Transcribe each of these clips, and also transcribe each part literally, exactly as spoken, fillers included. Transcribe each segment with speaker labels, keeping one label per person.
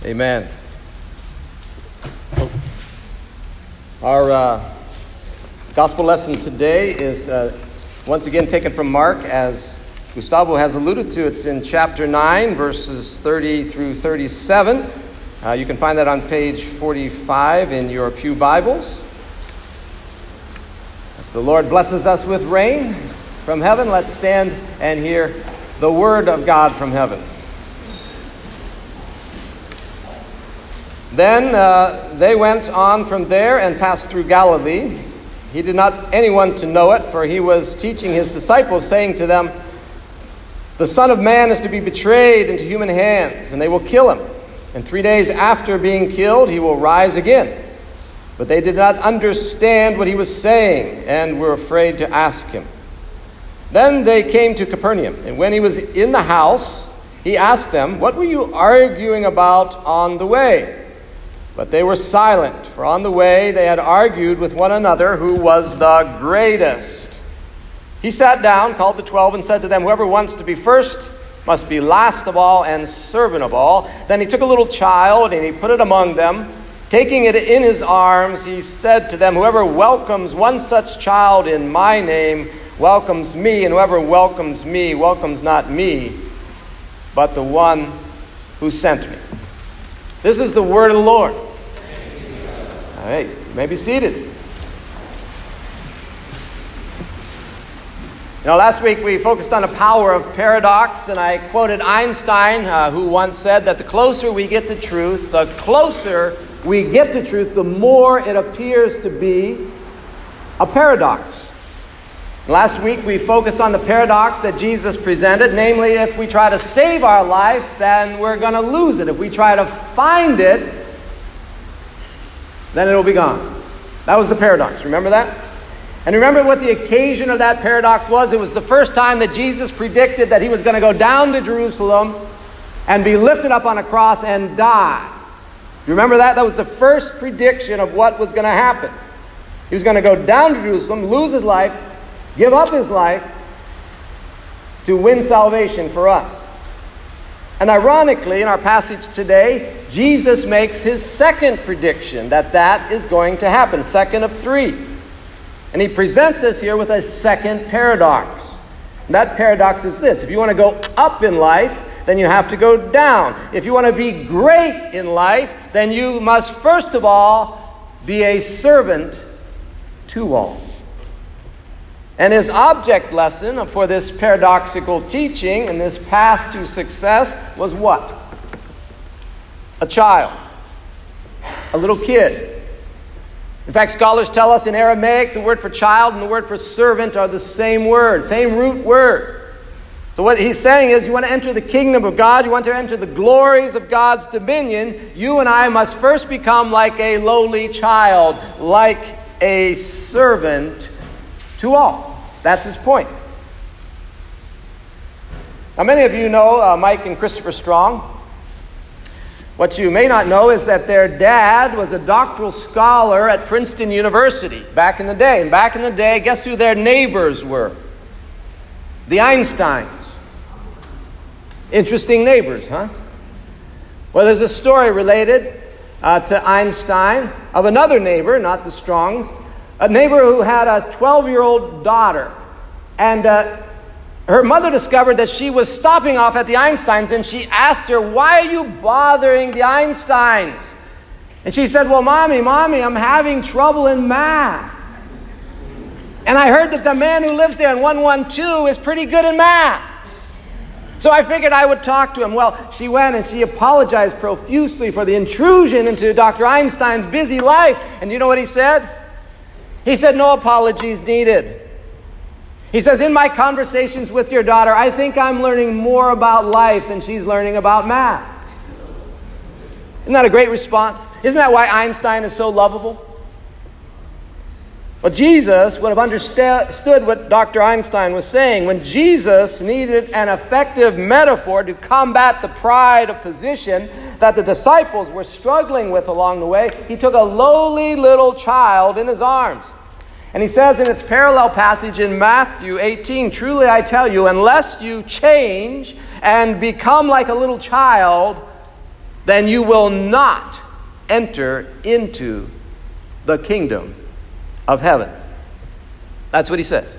Speaker 1: Amen. Our uh, gospel lesson today is uh, once again taken from Mark, as Gustavo has alluded to. It's in chapter nine, verses thirty through thirty-seven. Uh, you can find that on page forty-five in your pew Bibles. As the Lord blesses us with rain from heaven, let's stand and hear the word of God from heaven. Then uh, they went on from there and passed through Galilee. He did not anyone to know it, for he was teaching his disciples, saying to them, "The Son of Man is to be betrayed into human hands, and they will kill him. And three days after being killed, he will rise again." But they did not understand what he was saying, and were afraid to ask him. Then they came to Capernaum, and when he was in the house, he asked them, "What were you arguing about on the way?" But they were silent, for on the way they had argued with one another who was the greatest. He sat down, called the twelve, and said to them, "Whoever wants to be first must be last of all and servant of all." Then he took a little child, and he put it among them. Taking it in his arms, he said to them, "Whoever welcomes one such child in my name welcomes me, and whoever welcomes me welcomes not me, but the one who sent me." This is the word of the Lord. All right, you may be seated. You know, last week we focused on the power of paradox, and I quoted Einstein, uh, who once said that the closer we get to truth, the closer we get to truth, the more it appears to be a paradox. Last week we focused on the paradox that Jesus presented, namely, if we try to save our life, then we're going to lose it. If we try to find it, then it'll be gone. That was the paradox. Remember that? And remember what the occasion of that paradox was? It was the first time that Jesus predicted that he was going to go down to Jerusalem and be lifted up on a cross and die. Do you remember that? That was the first prediction of what was going to happen. He was going to go down to Jerusalem, lose his life, give up his life to win salvation for us. And ironically, in our passage today, Jesus makes his second prediction that that is going to happen, second of three. And he presents us here with a second paradox. And that paradox is this: if you want to go up in life, then you have to go down. If you want to be great in life, then you must first of all be a servant to all. And his object lesson for this paradoxical teaching and this path to success was what? A child. A little kid. In fact, scholars tell us in Aramaic the word for child and the word for servant are the same word, same root word. So what he's saying is, you want to enter the kingdom of God, you want to enter the glories of God's dominion, you and I must first become like a lowly child, like a servant to all. That's his point. Now, many of you know uh, Mike and Christopher Strong. What you may not know is that their dad was a doctoral scholar at Princeton University back in the day. And back in the day, guess who their neighbors were? The Einsteins. Interesting neighbors, huh? Well, there's a story related uh, to Einstein of another neighbor, not the Strongs, a neighbor who had a twelve-year-old daughter. And uh, her mother discovered that she was stopping off at the Einsteins, and she asked her, "Why are you bothering the Einsteins?" And she said, "Well, Mommy, Mommy, I'm having trouble in math. And I heard that the man who lives there in one one two is pretty good in math. So I figured I would talk to him." Well, she went and she apologized profusely for the intrusion into Doctor Einstein's busy life. And you know what he said? He said, "No apologies needed." He says, "In my conversations with your daughter, I think I'm learning more about life than she's learning about math." Isn't that a great response? Isn't that why Einstein is so lovable? Well, Jesus would have understood what Doctor Einstein was saying. When Jesus needed an effective metaphor to combat the pride of position that the disciples were struggling with along the way, he took a lowly little child in his arms. And he says in its parallel passage in Matthew eighteen, "Truly I tell you, unless you change and become like a little child, then you will not enter into the kingdom of heaven. That's what he says.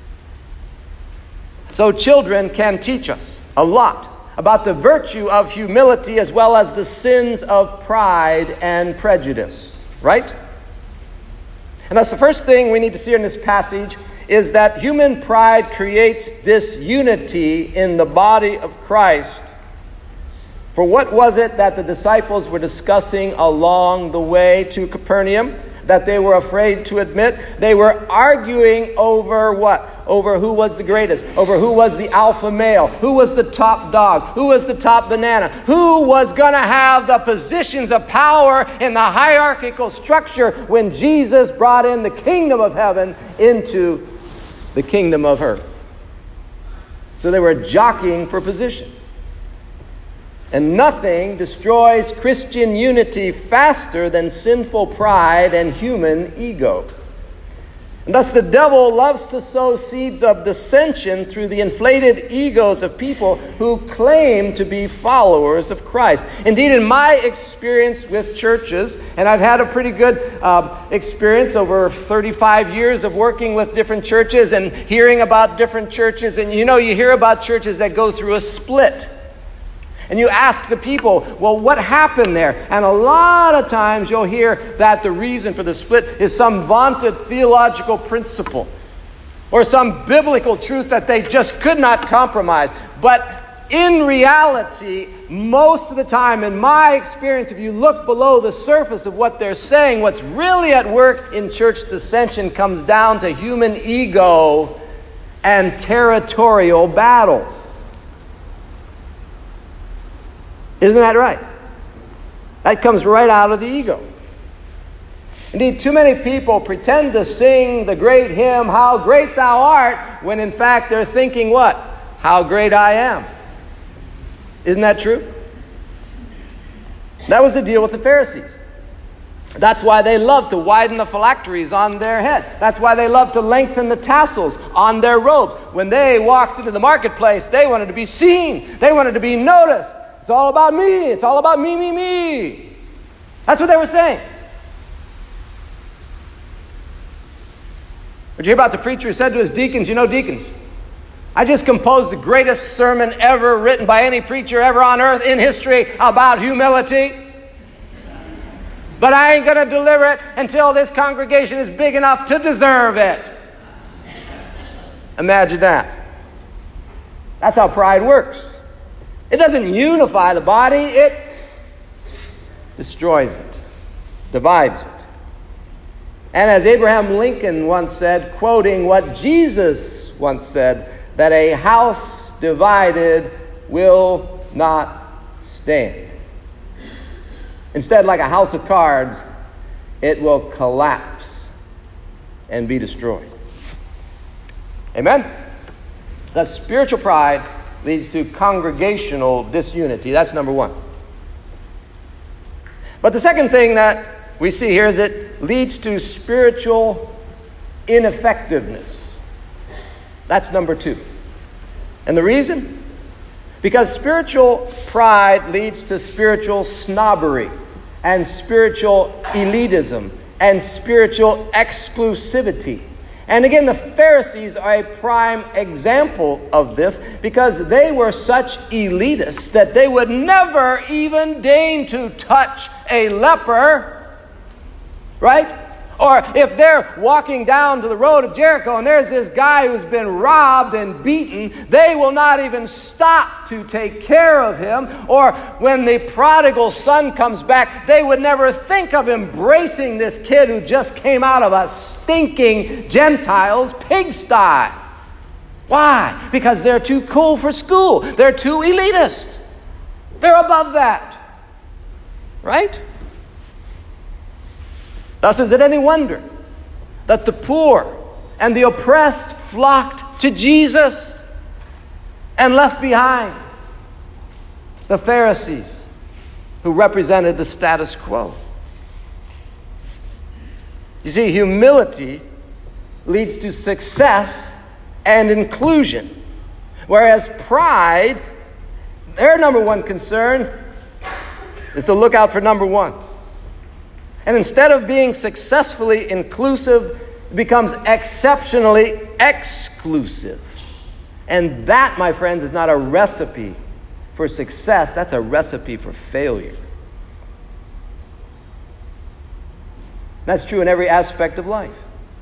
Speaker 1: So children can teach us a lot about the virtue of humility as well as the sins of pride and prejudice, right? And that's the first thing we need to see in this passage, is that human pride creates disunity in the body of Christ. For what was it that the disciples were discussing along the way to Capernaum that they were afraid to admit? They were arguing over what? Over who was the greatest, over who was the alpha male, who was the top dog, who was the top banana, who was going to have the positions of power in the hierarchical structure when Jesus brought in the kingdom of heaven into the kingdom of earth. So they were jockeying for position. And nothing destroys Christian unity faster than sinful pride and human ego. And thus the devil loves to sow seeds of dissension through the inflated egos of people who claim to be followers of Christ. Indeed, in my experience with churches, and I've had a pretty good uh, experience over thirty-five years of working with different churches and hearing about different churches. And you know, you hear about churches that go through a split. And you ask the people, well, what happened there? And a lot of times you'll hear that the reason for the split is some vaunted theological principle or some biblical truth that they just could not compromise. But in reality, most of the time, in my experience, if you look below the surface of what they're saying, what's really at work in church dissension comes down to human ego and territorial battles. Isn't that right? That comes right out of the ego. Indeed, too many people pretend to sing the great hymn, "How Great Thou Art," when in fact they're thinking what? How great I am. Isn't that true? That was the deal with the Pharisees. That's why they loved to widen the phylacteries on their head. That's why they loved to lengthen the tassels on their robes. When they walked into the marketplace, they wanted to be seen. They wanted to be noticed. It's all about me. It's all about me, me, me. That's what they were saying. Did you hear about the preacher who said to his deacons, you know, deacons, I just composed the greatest sermon ever written by any preacher ever on earth in history about humility. But I ain't going to deliver it until this congregation is big enough to deserve it. Imagine that. That's how pride works. It doesn't unify the body, it destroys it, divides it. And as Abraham Lincoln once said, quoting what Jesus once said, that a house divided will not stand. Instead, like a house of cards, it will collapse and be destroyed. Amen? Thus, spiritual pride leads to congregational disunity. That's number one. But the second thing that we see here is it leads to spiritual ineffectiveness. That's number two. And the reason? Because spiritual pride leads to spiritual snobbery and spiritual elitism and spiritual exclusivity. And again, the Pharisees are a prime example of this because they were such elitists that they would never even deign to touch a leper, right? Or if they're walking down to the road of Jericho and there's this guy who's been robbed and beaten, they will not even stop to take care of him. Or when the prodigal son comes back, they would never think of embracing this kid who just came out of a stinking Gentile's pigsty. Why? Because they're too cool for school. They're too elitist. They're above that. Right? Thus is it any wonder that the poor and the oppressed flocked to Jesus and left behind the Pharisees who represented the status quo. You see, humility leads to success and inclusion, whereas pride, their number one concern is to look out for number one. And instead of being successfully inclusive, it becomes exceptionally exclusive. And that, my friends, is not a recipe for success. That's a recipe for failure. That's true in every aspect of life.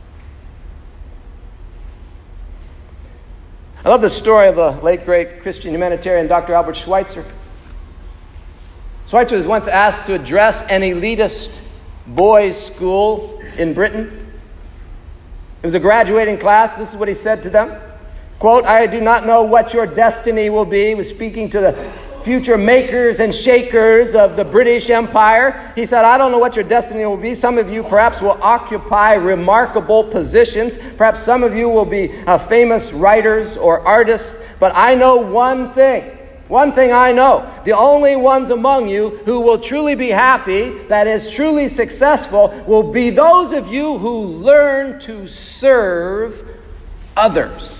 Speaker 1: I love the story of the late, great Christian humanitarian Doctor Albert Schweitzer. Schweitzer was once asked to address an elitist boys' school in Britain. It was a graduating class. This is what he said to them. Quote, "I do not know what your destiny will be." He was speaking to the future makers and shakers of the British Empire. He said, "I don't know what your destiny will be. Some of you perhaps will occupy remarkable positions. Perhaps some of you will be uh, famous writers or artists. But I know one thing. One thing I know. The only ones among you who will truly be happy, that is truly successful, will be those of you who learn to serve others."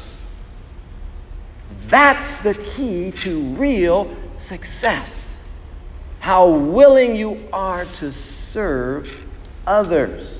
Speaker 1: That's the key to real success. How willing you are to serve others.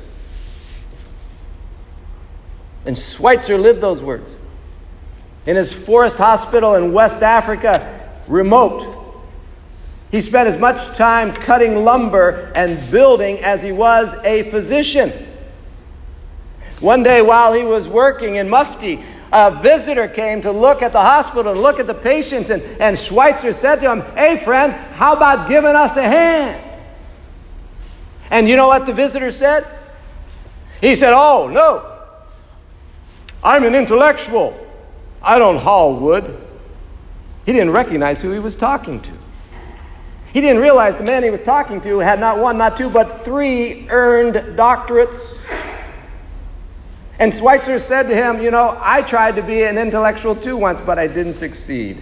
Speaker 1: And Schweitzer lived those words. In his forest hospital in West Africa, remote, he spent as much time cutting lumber and building as he was a physician. One day while he was working in Mufti, a visitor came to look at the hospital and look at the patients, and, and Schweitzer said to him, "Hey friend, how about giving us a hand?" And you know what the visitor said? He said, "Oh, no. I'm an intellectual. I don't haul wood." He didn't recognize who he was talking to. He didn't realize the man he was talking to had not one, not two, but three earned doctorates. And Schweitzer said to him, "You know, I tried to be an intellectual too once, but I didn't succeed."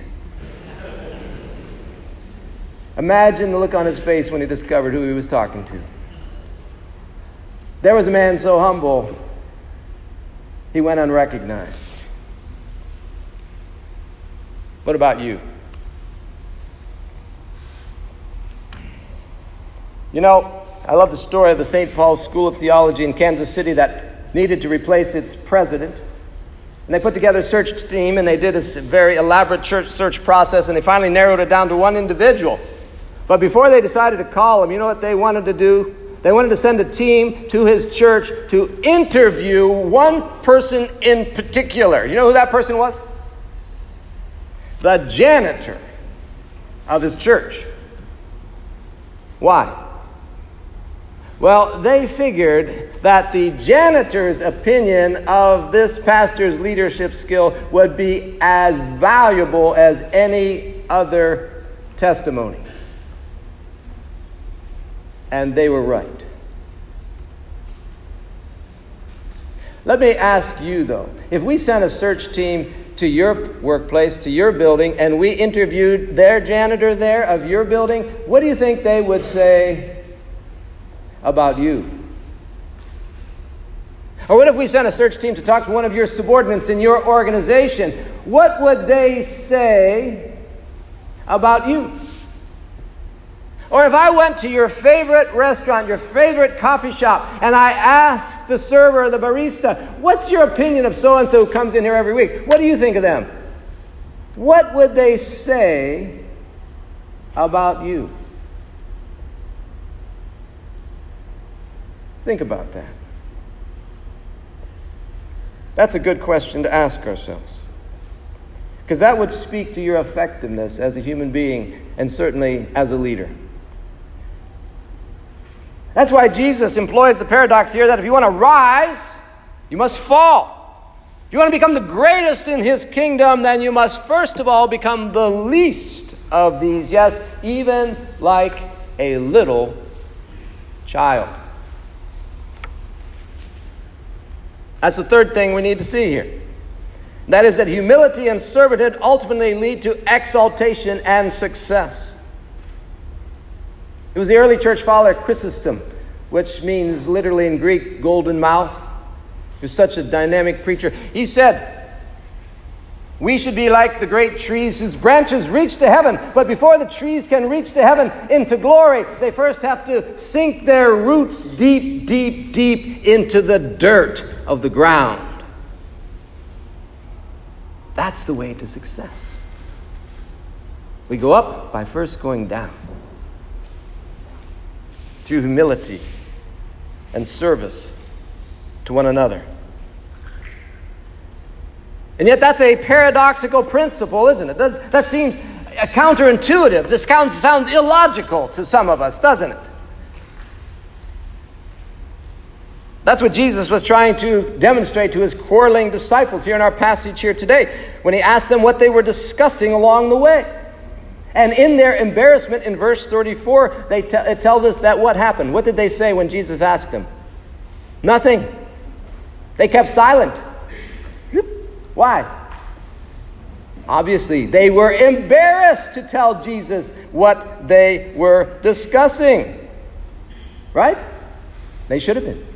Speaker 1: Imagine the look on his face when he discovered who he was talking to. There was a man so humble, he went unrecognized. What about you? You know, I love the story of the Saint Paul's School of Theology in Kansas City that needed to replace its president. And they put together a search team, and they did a very elaborate church search process, and they finally narrowed it down to one individual. But before they decided to call him, you know what they wanted to do? They wanted to send a team to his church to interview one person in particular. You know who that person was? The janitor of his church. Why? Well, they figured that the janitor's opinion of this pastor's leadership skill would be as valuable as any other testimony. And they were right. Let me ask you, though, if we sent a search team to your workplace, to your building, and we interviewed their janitor there of your building, what do you think they would say about you? Or what if we sent a search team to talk to one of your subordinates in your organization? What would they say about you? Or if I went to your favorite restaurant, your favorite coffee shop, and I asked the server or the barista, "What's your opinion of so-and-so who comes in here every week? What do you think of them?" What would they say about you? Think about that. That's a good question to ask ourselves. Because that would speak to your effectiveness as a human being and certainly as a leader. That's why Jesus employs the paradox here that if you want to rise, you must fall. If you want to become the greatest in his kingdom, then you must first of all become the least of these. Yes, even like a little child. That's the third thing we need to see here. That is that humility and servanthood ultimately lead to exaltation and success. It was the early church father Chrysostom, which means literally in Greek, golden mouth. He was such a dynamic preacher. He said, We should be like the great trees whose branches reach to heaven. But before the trees can reach to heaven into glory, they first have to sink their roots deep, deep, deep into the dirt of the ground. That's the way to success. We go up by first going down. Through humility and service to one another. And yet that's a paradoxical principle, isn't it? That's, that seems counterintuitive. This sounds, sounds illogical to some of us, doesn't it? That's what Jesus was trying to demonstrate to his quarreling disciples here in our passage here today, when he asked them what they were discussing along the way. And in their embarrassment, in verse thirty-four, they te- it tells us that what happened. What did they say when Jesus asked them? Nothing. They kept silent. Why? Obviously, they were embarrassed to tell Jesus what they were discussing. Right? They should have been.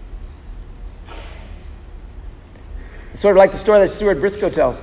Speaker 1: It's sort of like the story that Stuart Briscoe tells.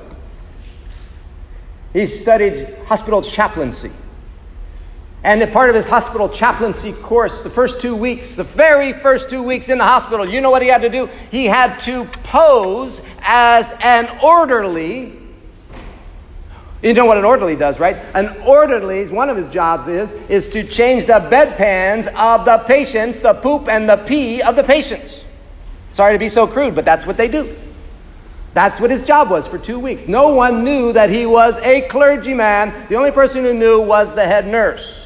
Speaker 1: He studied hospital chaplaincy. And a part of his hospital chaplaincy course, the first two weeks, the very first two weeks in the hospital, you know what he had to do? He had to pose as an orderly. You know what an orderly does, right? An orderly's, one of his jobs is, is to change the bedpans of the patients, the poop and the pee of the patients. Sorry to be so crude, but that's what they do. That's what his job was for two weeks. No one knew that he was a clergyman. The only person who knew was the head nurse.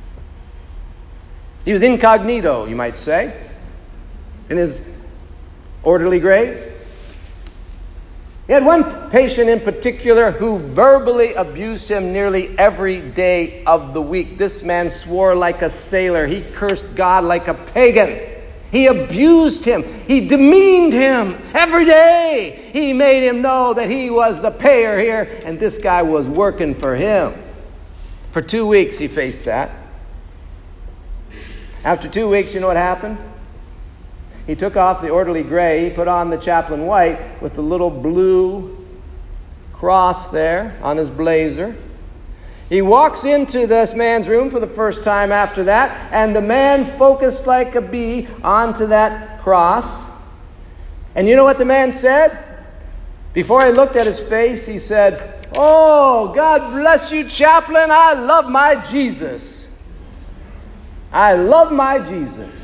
Speaker 1: He was incognito, you might say, in his orderly grave. He had one patient in particular who verbally abused him nearly every day of the week. This man swore like a sailor. He cursed God like a pagan. He abused him. He demeaned him every day. He made him know that he was the payer here, and this guy was working for him. For two weeks he faced that. After two weeks, you know what happened? He took off the orderly gray, he put on the chaplain white with the little blue cross there on his blazer. He walks into this man's room for the first time after that, and the man focused like a bee onto that cross. And you know what the man said? Before I looked at his face, he said, "Oh, God bless you, chaplain. I love my Jesus. I love my Jesus."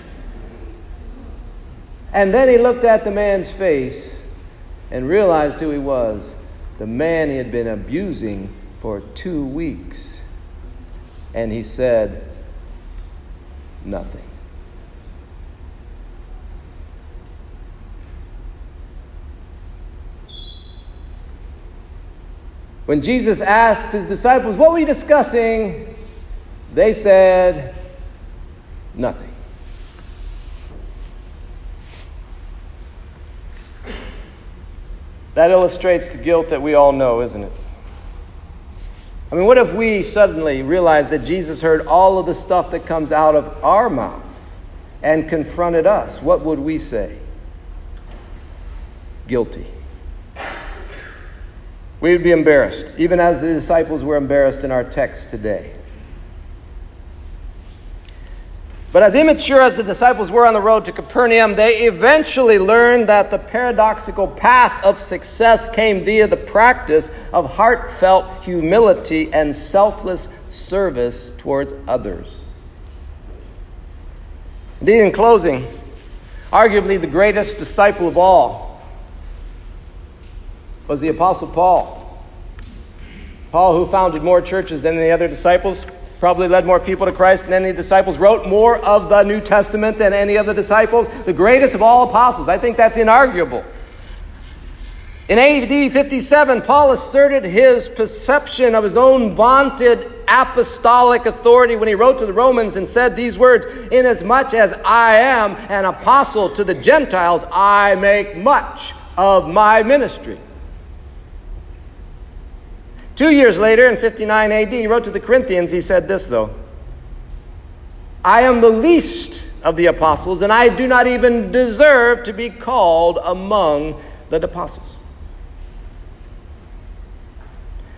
Speaker 1: And then he looked at the man's face and realized who he was. The man he had been abusing for two weeks. And he said, nothing. When Jesus asked his disciples, "What were you discussing?" they said, nothing. That illustrates the guilt that we all know, isn't it? I mean, what if we suddenly realized that Jesus heard all of the stuff that comes out of our mouths and confronted us? What would we say? Guilty. We would be embarrassed, even as the disciples were embarrassed in our text today. But as immature as the disciples were on the road to Capernaum, they eventually learned that the paradoxical path of success came via the practice of heartfelt humility and selfless service towards others. Indeed, in closing, arguably the greatest disciple of all was the Apostle Paul. Paul, who founded more churches than any other disciples, probably led more people to Christ than any disciples, wrote more of the New Testament than any of the disciples, the greatest of all apostles. I think that's inarguable. In A D fifty-seven, Paul asserted his perception of his own vaunted apostolic authority when he wrote to the Romans and said these words, "Inasmuch as I am an apostle to the Gentiles, I make much of my ministry." Two years later, in fifty-nine A D, he wrote to the Corinthians, he said this, though, "I am the least of the apostles, and I do not even deserve to be called among the apostles."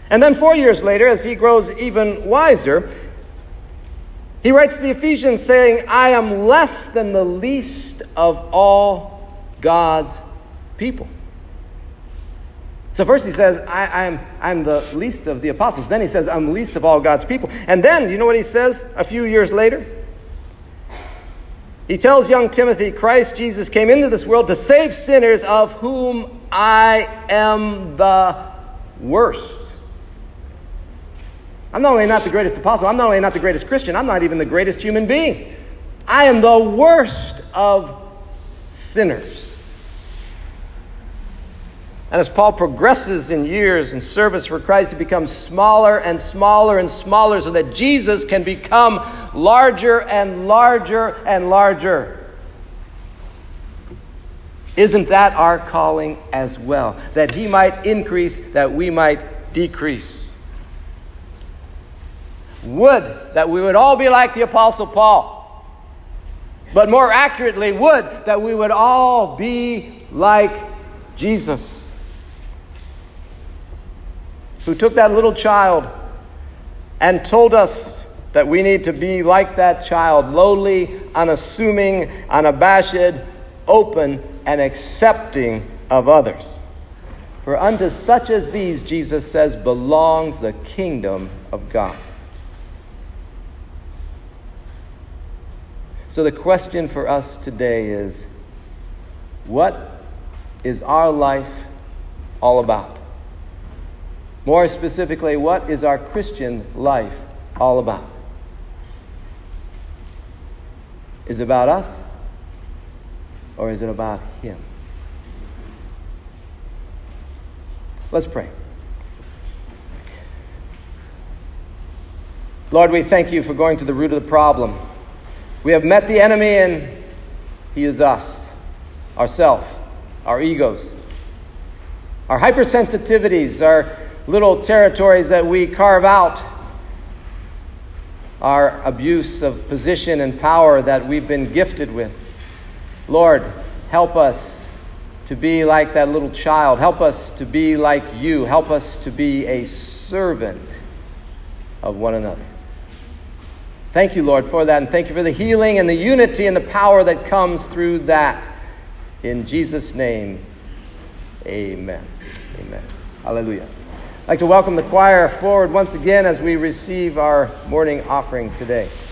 Speaker 1: And then four years later, as he grows even wiser, he writes to the Ephesians saying, I am less than the least of all God's people. So first he says, I, I'm, I'm the least of the apostles. Then he says, I'm least of all God's people. And then, you know what he says a few years later? He tells young Timothy, Christ Jesus came into this world to save sinners, of whom I am the worst. I'm not only not the greatest apostle, I'm not only not the greatest Christian, I'm not even the greatest human being. I am the worst of sinners. And as Paul progresses in years in service for Christ, he becomes smaller and smaller and smaller so that Jesus can become larger and larger and larger. Isn't that our calling as well? That he might increase, that we might decrease. Would that we would all be like the Apostle Paul. But more accurately, would that we would all be like Jesus, who took that little child and told us that we need to be like that child, lowly, unassuming, unabashed, open, and accepting of others. For unto such as these, Jesus says, belongs the kingdom of God. So the question for us today is, what is our life all about? More specifically, what is our Christian life all about? Is it about us, or is it about him? Let's pray. Lord, we thank you for going to the root of the problem. We have met the enemy, and he is us, ourself, our egos, our hypersensitivities, our little territories that we carve out, our abuse of position and power that we've been gifted with. Lord, help us to be like that little child. Help us to be like you. Help us to be a servant of one another. Thank you, Lord, for that, and thank you for the healing and the unity and the power that comes through that. In Jesus' name, amen. Amen. Hallelujah. I'd like to welcome the choir forward once again as we receive our morning offering today.